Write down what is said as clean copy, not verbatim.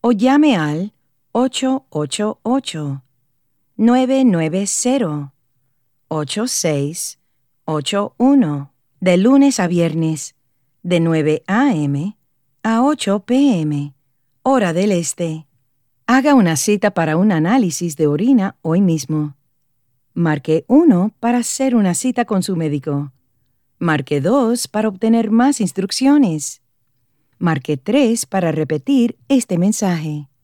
o llame al 888-990-8681 de lunes a viernes, de 9 a.m. a 8 p.m., hora del este. Haga una cita para un análisis de orina hoy mismo. Marque 1 para hacer una cita con su médico. Marque 2 para obtener más instrucciones. Marque 3 para repetir este mensaje.